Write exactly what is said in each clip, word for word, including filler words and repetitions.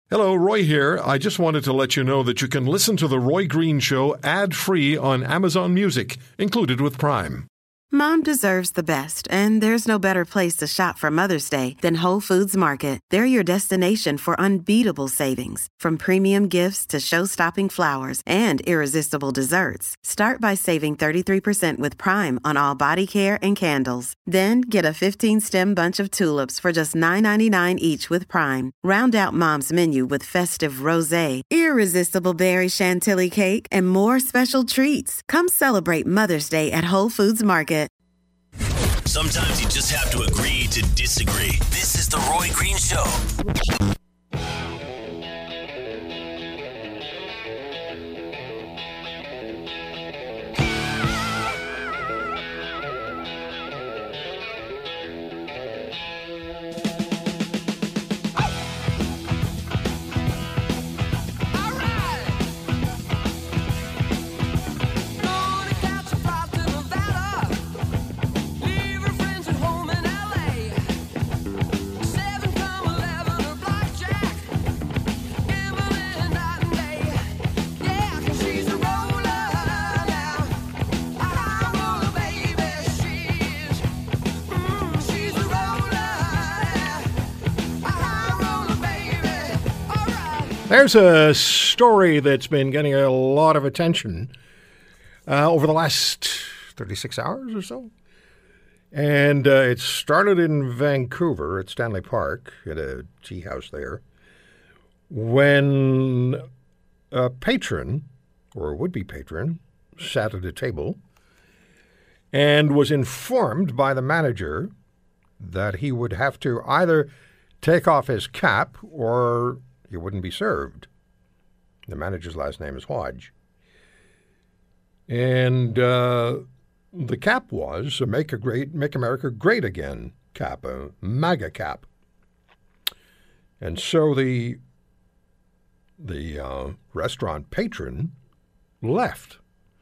Hello, Roy here. I just wanted to let you know that you can listen to The Roy Green Show ad-free on Amazon Music, included with Prime. Mom deserves the best, and there's no better place to shop for Mother's Day than Whole Foods Market. They're your destination for unbeatable savings, from premium gifts to show-stopping flowers and irresistible desserts. Start by saving thirty-three percent with Prime on all body care and candles. Then get a fifteen-stem bunch of tulips for just nine ninety-nine each with Prime. Round out Mom's menu with festive rosé, irresistible berry chantilly cake, and more special treats. Come celebrate Mother's Day at Whole Foods Market. Sometimes you just have to agree to disagree. This is The Roy Green Show. There's a story that's been getting a lot of attention uh, over the last thirty-six hours or so. And uh, it started in Vancouver at Stanley Park at a tea house there when a patron, or a would-be patron, sat at a table and was informed by the manager that he would have to either take off his cap or he wouldn't be served. The manager's last name is Hodge. And uh, the cap was a Make, a great, Make America Great Again cap, a MAGA cap. And so the, the uh, restaurant patron left.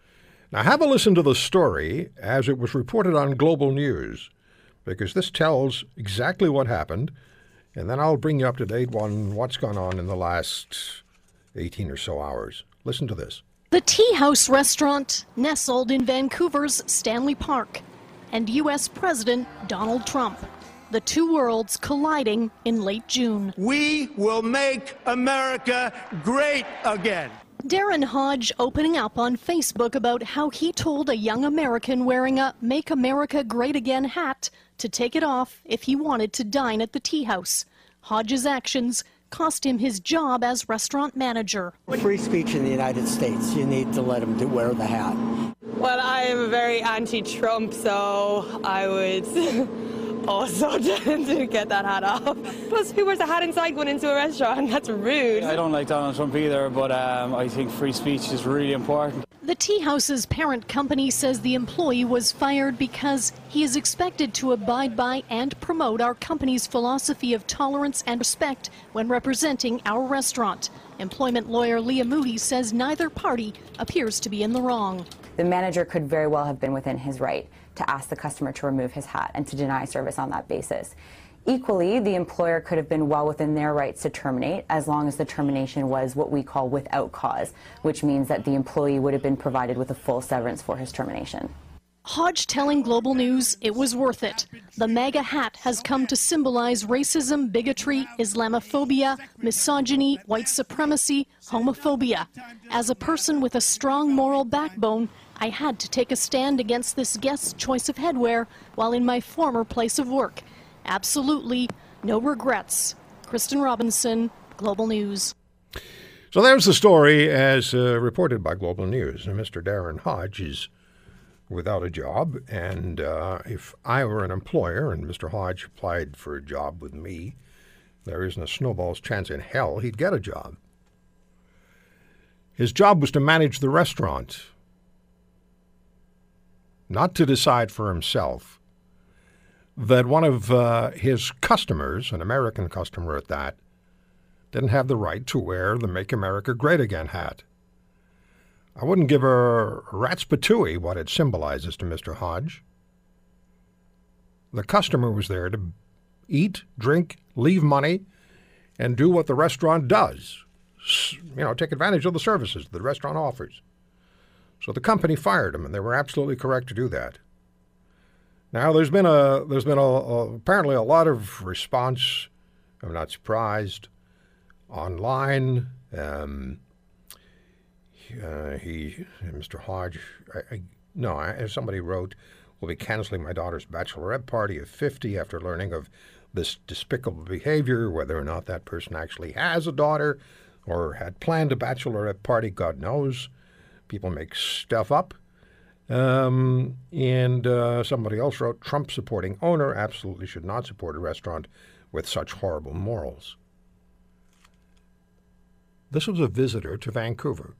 Now have a listen to the story as it was reported on Global News, because this tells exactly what happened. And then I'll bring you up to date on what's gone on in the last eighteen or so hours. Listen to this. The Tea House restaurant nestled in Vancouver's Stanley Park, and U S President Donald Trump. The two worlds colliding in late June. We will make America great again. Darren Hodge opening up on Facebook about how he told a young American wearing a Make America Great Again hat to take it off if he wanted to dine at the tea house. Hodge's actions cost him his job as restaurant manager. Free speech in the United States. You need to let him do, wear the hat. Well, I am very anti-Trump, so I would also to get that hat off. Plus, who wears a hat inside going into a restaurant? That's rude. I don't like Donald Trump either, but um, I think free speech is really important. The tea house's parent company says the employee was fired because he is expected to abide by and promote our company's philosophy of tolerance and respect when representing our restaurant. Employment lawyer Leah Moody says neither party appears to be in the wrong. The manager could very well have been within his right to ask the customer to remove his hat and to deny service on that basis. Equally, the employer could have been well within their rights to terminate as long as the termination was what we call without cause, which means that the employee would have been provided with a full severance for his termination. Hodge telling Global News it was worth it. The MAGA hat has come to symbolize racism, bigotry, Islamophobia, misogyny, white supremacy, homophobia. As a person with a strong moral backbone, I had to take a stand against this guest's choice of headwear while in my former place of work. Absolutely no regrets. Kristen Robinson, Global News. So there's the story as uh, reported by Global News. And Mister Darren Hodge is without a job, and uh, if I were an employer and Mister Hodge applied for a job with me, there isn't a snowball's chance in hell he'd get a job. His job was to manage the restaurant, not to decide for himself that one of uh, his customers, an American customer at that, didn't have the right to wear the Make America Great Again hat. I wouldn't give a rat's patooey what it symbolizes to Mister Hodge. The customer was there to eat, drink, leave money, and do what the restaurant does. You know, take advantage of the services the restaurant offers. So the company fired him, and they were absolutely correct to do that. Now, there's been a there's been a, a, apparently a lot of response. I'm not surprised. Online, um, uh, he, Mister Hodge, I, I, no, I, somebody wrote, "Will be canceling my daughter's bachelorette party of fifty after learning of this despicable behavior, whether or not that person actually has a daughter or had planned a bachelorette party, God knows. People make stuff up." Um, and uh, somebody else wrote, "Trump-supporting owner absolutely should not support a restaurant with such horrible morals." This was a visitor to Vancouver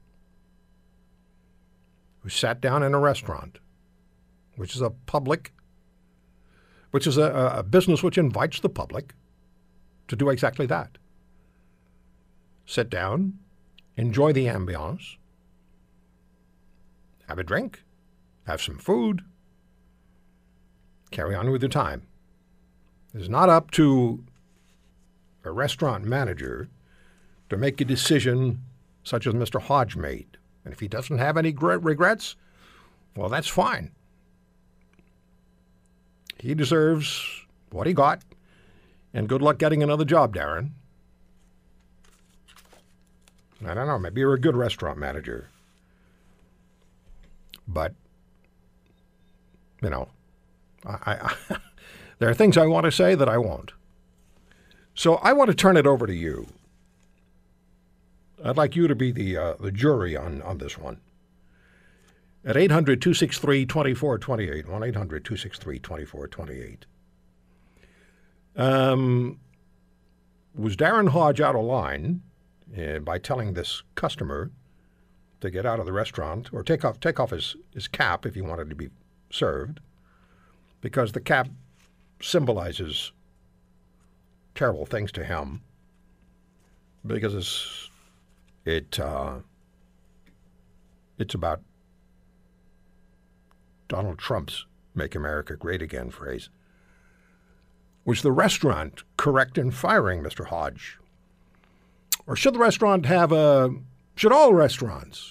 who sat down in a restaurant, which is a public, which is a, a business which invites the public to do exactly that. Sit down, enjoy the ambiance, have a drink, have some food, carry on with your time. It's not up to a restaurant manager to make a decision such as Mister Hodge made. And if he doesn't have any regrets, well, that's fine. He deserves what he got, and good luck getting another job, Darren. I don't know, maybe you're a good restaurant manager. But, you know, I, I there are things I want to say that I won't. So I want to turn it over to you. I'd like you to be the uh, the jury on, on this one. At eight hundred, two six three, two four two eight, one eight hundred, two six three, two four two eight. Um, was Darren Hodge out of line uh, by telling this customer to get out of the restaurant or take off take off his, his cap if he wanted to be served, because the cap symbolizes terrible things to him, because it's it uh, it's about Donald Trump's "Make America Great Again" phrase. Was the restaurant correct in firing Mister Hodge? Or should the restaurant have a, should all restaurants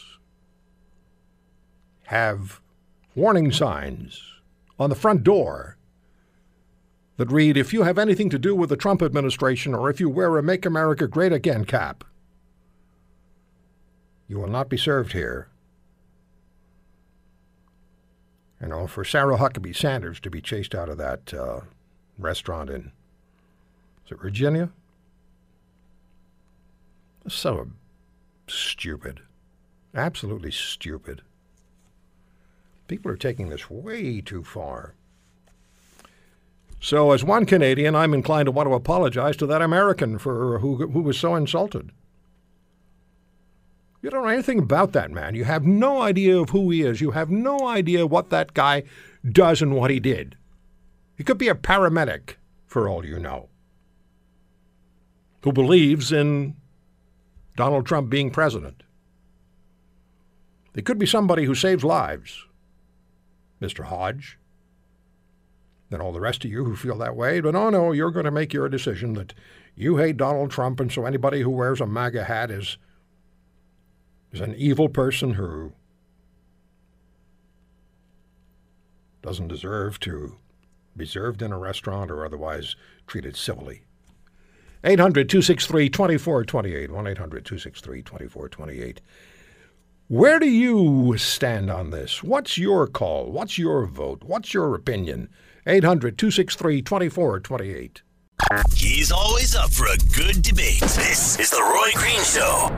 have warning signs on the front door that read, "If you have anything to do with the Trump administration, or if you wear a Make America Great Again cap, you will not be served here"? You know, for Sarah Huckabee Sanders to be chased out of that uh, restaurant in, is it Virginia? So stupid. Absolutely stupid. People are taking this way too far. So as one Canadian, I'm inclined to want to apologize to that American for who who was so insulted. You don't know anything about that man. You have no idea of who he is. You have no idea what that guy does and what he did. He could be a paramedic, for all you know, who believes in Donald Trump being president. He could be somebody who saves lives, Mister Hodge, and all the rest of you who feel that way. But no, no, you're going to make your decision that you hate Donald Trump, and so anybody who wears a MAGA hat is is an evil person who doesn't deserve to be served in a restaurant or otherwise treated civilly. eight hundred, two six three, two four two eight, one eight hundred, two six three, two four two eight. Where do you stand on this? What's your call? What's your vote? What's your opinion? eight hundred, two six three, two four two eight. He's always up for a good debate. This is the Roy Green Show.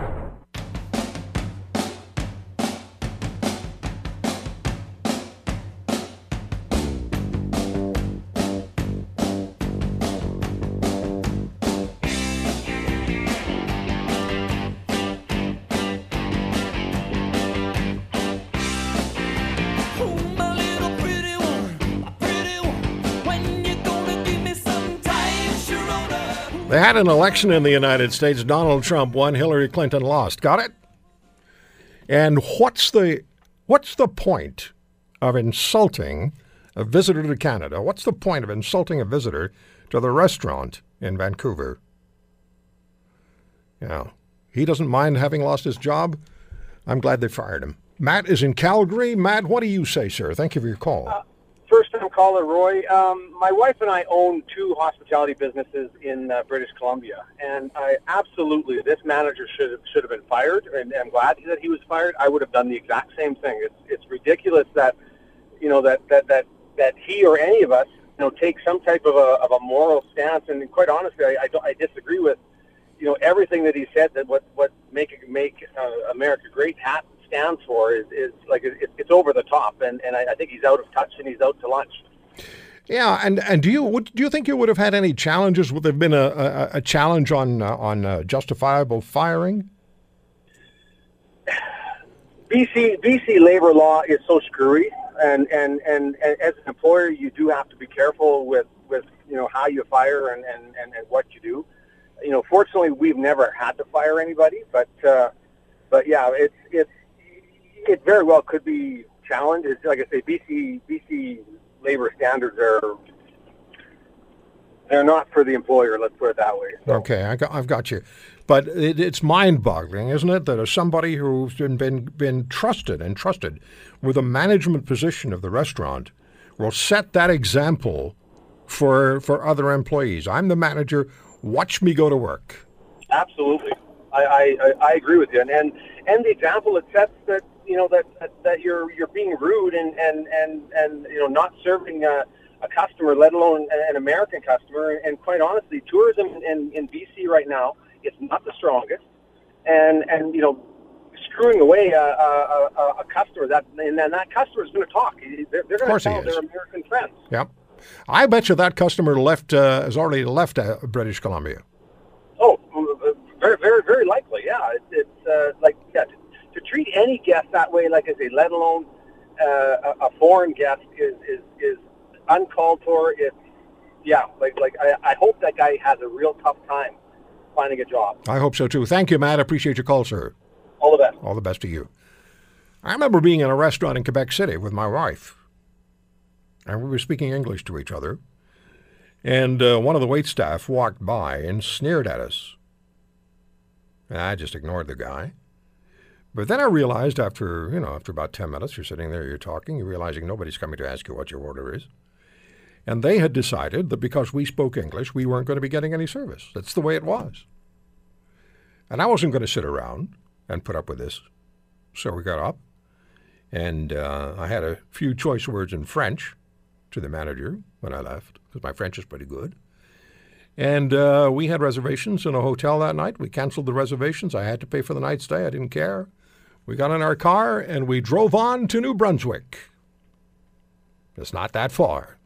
They had an election in the United States. Donald Trump won. Hillary Clinton lost. Got it? And what's the what's the point of insulting a visitor to Canada? What's the point of insulting a visitor to the restaurant in Vancouver? Yeah. He doesn't mind having lost his job. I'm glad they fired him. Matt is in Calgary. Matt, what do you say, sir? Thank you for your call. Uh, First-time caller, Roy. Um, my wife and I own two hospitality businesses in uh, British Columbia, and I absolutely, this manager should have, should have been fired, and I'm glad that he was fired. I would have done the exact same thing. It's it's ridiculous that, you know, that that that, that he or any of us, you know, take some type of a of a moral stance. And quite honestly, I I, don't, I disagree with, you know, everything that he said. That what what make make uh, America great hat stands for is, is like it, it's over the top, and, and I, I think he's out of touch and he's out to lunch. Yeah, and, and do you would, do you think you would have had any challenges? Would there have been a, a, a challenge on uh, on uh, justifiable firing? B C B C labor law is so screwy, and, and, and, and as an employer, you do have to be careful with, with you know how you fire and, and, and, and what you do. You know, fortunately, we've never had to fire anybody, but uh, but yeah, it's it's. It very well could be challenged. It's, like I say, B C B C labor standards are they're not for the employer. Let's put it that way. So. Okay, I got, I've got you. But it, it's mind-boggling, isn't it, that as somebody who's been, been been trusted and trusted with a management position of the restaurant will set that example for for other employees. I'm the manager. Watch me go to work. Absolutely, I I, I agree with you. And, and and the example it sets that. You know that, that that you're you're being rude and and and, and you know not serving a, a customer, let alone an American customer. And quite honestly, tourism in, in B C right now is not the strongest. And and you know screwing away a, a, a, a customer that and then that customer is going to talk. They're, they're going to tell their American friends. Yep, I bet you that customer left uh, has already left uh, British Columbia. Oh, very very very likely. Yeah, it, it's uh, like yeah. To treat any guest that way, like I say, let alone uh, a, a foreign guest, is, is is uncalled for. It's yeah, like like I, I hope that guy has a real tough time finding a job. I hope so too. Thank you, Matt. I appreciate your call, sir. All the best. All the best to you. I remember being in a restaurant in Quebec City with my wife, and we were speaking English to each other, and uh, one of the waitstaff walked by and sneered at us. And I just ignored the guy. But then I realized after, you know, after about ten minutes, you're sitting there, you're talking, you're realizing nobody's coming to ask you what your order is. And they had decided that because we spoke English, we weren't going to be getting any service. That's the way it was. And I wasn't going to sit around and put up with this. So we got up, and uh, I had a few choice words in French to the manager when I left, because my French is pretty good. And uh, we had reservations in a hotel that night. We canceled the reservations. I had to pay for the night stay. I didn't care. We got in our car, and we drove on to New Brunswick. It's not that far.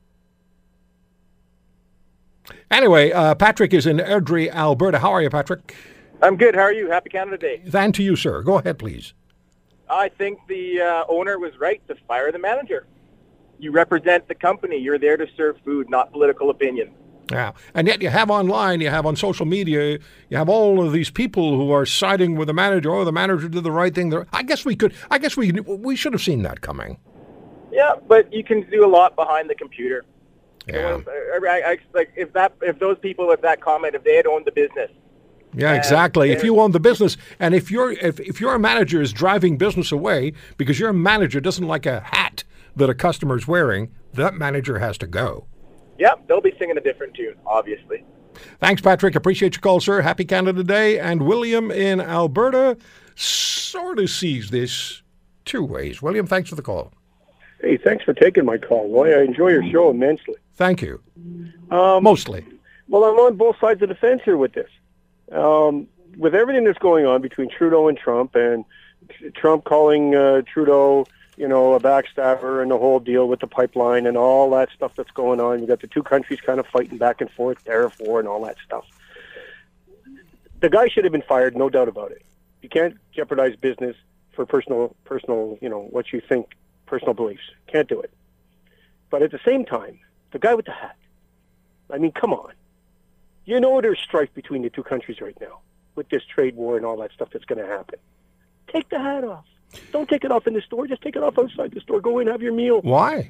Anyway, uh, Patrick is in Airdrie, Alberta. How are you, Patrick? I'm good. How are you? Happy Canada Day. And to you, sir. Go ahead, please. I think the uh, owner was right to fire the manager. You represent the company. You're there to serve food, not political opinion. Yeah, and yet you have online, you have on social media, you have all of these people who are siding with the manager. Oh, the manager did the right thing. I guess we could. I guess we we should have seen that coming. Yeah, but you can do a lot behind the computer. Yeah. I, I, I, like if that if those people with that comment, if they had owned the business. Yeah, exactly. If you own the business, and if your if if your manager is driving business away because your manager doesn't like a hat that a customer is wearing, that manager has to go. Yep, they'll be singing a different tune, obviously. Thanks, Patrick. Appreciate your call, sir. Happy Canada Day. And William in Alberta sort of sees this two ways. William, thanks for the call. Hey, thanks for taking my call, Roy. I enjoy your show immensely. Thank you. Um, Mostly. Well, I'm on both sides of the fence here with this. Um, with everything that's going on between Trudeau and Trump, and Trump calling uh, Trudeau, you know, a backstabber, and the whole deal with the pipeline and all that stuff that's going on. You got the two countries kind of fighting back and forth, tariff war and all that stuff. The guy should have been fired, no doubt about it. You can't jeopardize business for personal, personal, you know, what you think, personal beliefs. Can't do it. But at the same time, the guy with the hat, I mean, come on. You know there's strife between the two countries right now with this trade war and all that stuff that's going to happen. Take the hat off. Don't take it off in the store. Just take it off outside the store. Go in, have your meal. Why?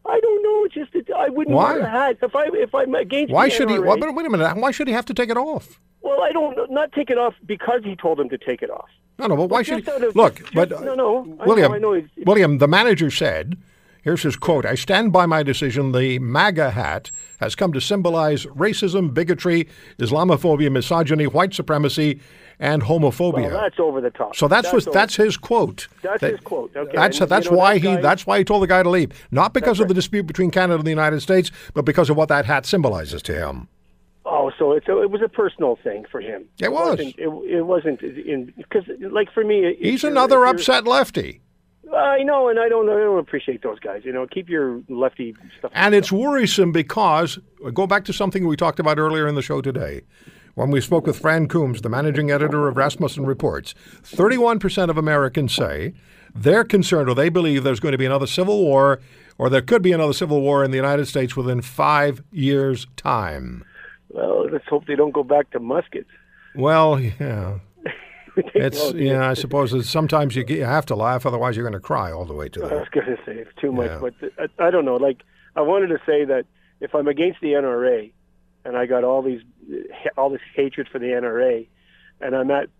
I don't know. It's just that I wouldn't Why? wear a hat if I if I'm against. Why the should he? N R A. Well, but wait a minute. Why should he have to take it off? Well, I don't not take it off because he told him to take it off. No, no. But why But should just he? out of- Look, just- but no, no. I William, know, I know it's- it's- William, the manager said. Here's his quote. I stand by my decision. The MAGA hat has come to symbolize racism, bigotry, Islamophobia, misogyny, white supremacy, and homophobia. Well, that's over the top. So that's was, over- that's his quote. That's That- his quote. Okay. That's And, that's you know, why that he guy- that's why he told the guy to leave. Not because That's of the right. dispute between Canada and the United States, but because of what that hat symbolizes to him. Oh, so it's a, it was a personal thing for him. It was. Wasn't, it, it wasn't in because, like, for me, it- He's if another you're- if upset lefty. I know, and I don't. I don't appreciate those guys. You know, keep your lefty stuff. And it's worrisome because, go back to something we talked about earlier in the show today, when we spoke with Fran Coombs, the managing editor of Rasmussen Reports. thirty-one percent of Americans say they're concerned or they believe there's going to be another civil war or there could be another civil war in the United States within five years' time. Well, let's hope they don't go back to muskets. Well, yeah. It's Well, yeah. I suppose it's, sometimes you, get, you have to laugh, otherwise you're going to cry all the way to I there. was going to say it's too much, Yeah. but I, I don't know. Like, I wanted to say that if I'm against the N R A, and I got all these all this hatred for the N R A, and I'm at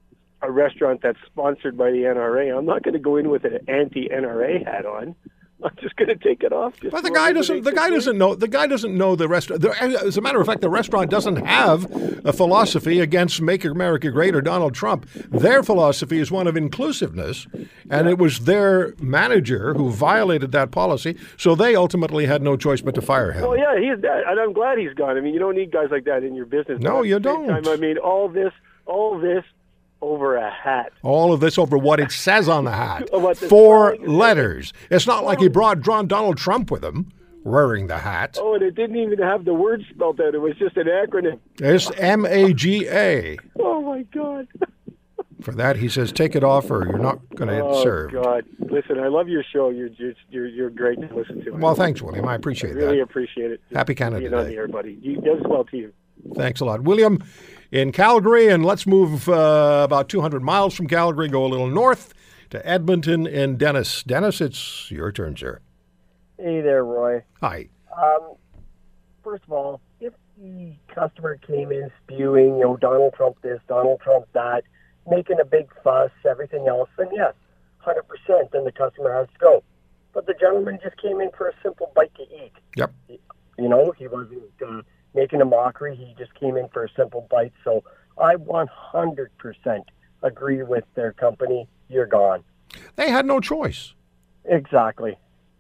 a restaurant that's sponsored by the N R A, I'm not going to go in with an anti-N R A hat on. I'm just going to take it off. Just But the to guy eliminate doesn't. The guy complaint. doesn't know. The guy doesn't know the restaurant. As a matter of fact, the restaurant doesn't have a philosophy against "Make America Great" or Donald Trump. Their philosophy is one of inclusiveness, and it was their manager who violated that policy. So they ultimately had no choice but to fire him. Well, yeah, he's and I'm glad he's gone. I mean, you don't need guys like that in your business. No, But at you the same don't. time, I mean, all this, all this over a hat. All of this over what it says on the hat. What the Four spelling is. letters. It's not like he brought drawn Donald Trump with him wearing the hat. Oh, and it didn't even have the word spelled out. It was just an acronym. It's M A G A. Oh my God. For that, he says, take it off or you're not going to Oh serve. God! Listen, I love your show. You're just you're you're great to listen to. Well, thanks, William. I appreciate I really that. appreciate it. Happy Canada being on Day. the air, buddy. You as well to you. Thanks a lot. William in Calgary, and let's move uh, about two hundred miles from Calgary, go a little north to Edmonton and Dennis. Dennis, it's your turn, sir. Hey there, Roy. Hi. Um, first of all, if the customer came in spewing, you know, Donald Trump this, Donald Trump that, making a big fuss, everything else, then yes, one hundred percent, then the customer has to go. But the gentleman just came in for a simple bite to eat. Yep. You know, he wasn't uh, making a mockery. He just came in for a simple bite. So I one hundred percent agree with their company. You're gone. They had no choice. Exactly.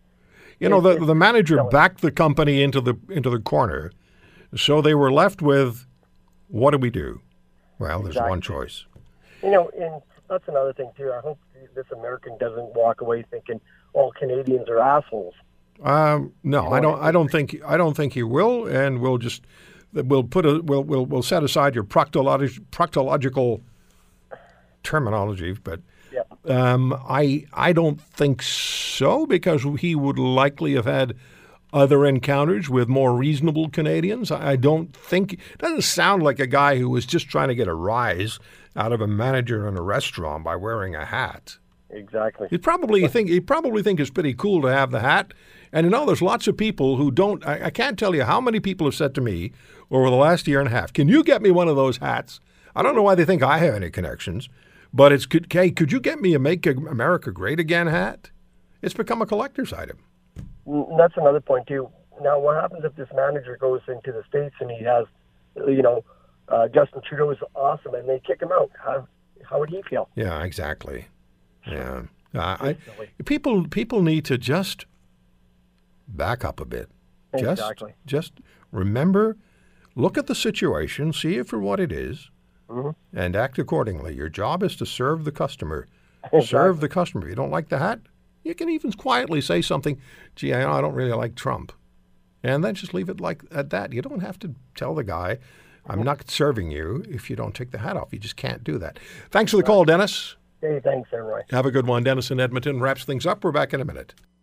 You know, the the manager backed the company into the into the corner, so they were left with, what do we do? Well, there's Exactly. one choice. You know, and that's another thing, too. I hope this American doesn't walk away thinking all Canadians are assholes. Um, no, I don't. I don't think. I don't think he will, and we'll just we'll put a we'll we'll, we'll set aside your proctolog- proctological terminology, but um, I I don't think so because he would likely have had other encounters with more reasonable Canadians. I, I don't think it doesn't sound like a guy who was just trying to get a rise out of a manager in a restaurant by wearing a hat. Exactly. He'd probably think he'd probably think it's pretty cool to have the hat. And you know, there's lots of people who don't. I, I can't tell you how many people have said to me over the last year and a half, "Can you get me one of those hats?" I don't know why they think I have any connections, but it's could. Hey, could you get me a "Make America Great Again" hat? It's become a collector's item. Mm, That's another point, too. Now, what happens if this manager goes into the States and he has, you know, uh, Justin Trudeau is awesome and they kick him out? How, how would he feel? Yeah, exactly. Yeah, uh, I, people people need to just back up a bit. Just, Exactly. just remember, look at the situation, see it for what it is, Mhm. and act accordingly. Your job is to serve the customer. Exactly. Serve the customer. If you don't like the hat, you can even quietly say something, gee, I I don't really like Trump. And then just leave it like at that. You don't have to tell the guy, I'm not serving you if you don't take the hat off. You just can't do that. Thanks for the call, Dennis. Hey, thanks, there, Roy. Have a good one. Dennis in Edmonton wraps things up. We're back in a minute.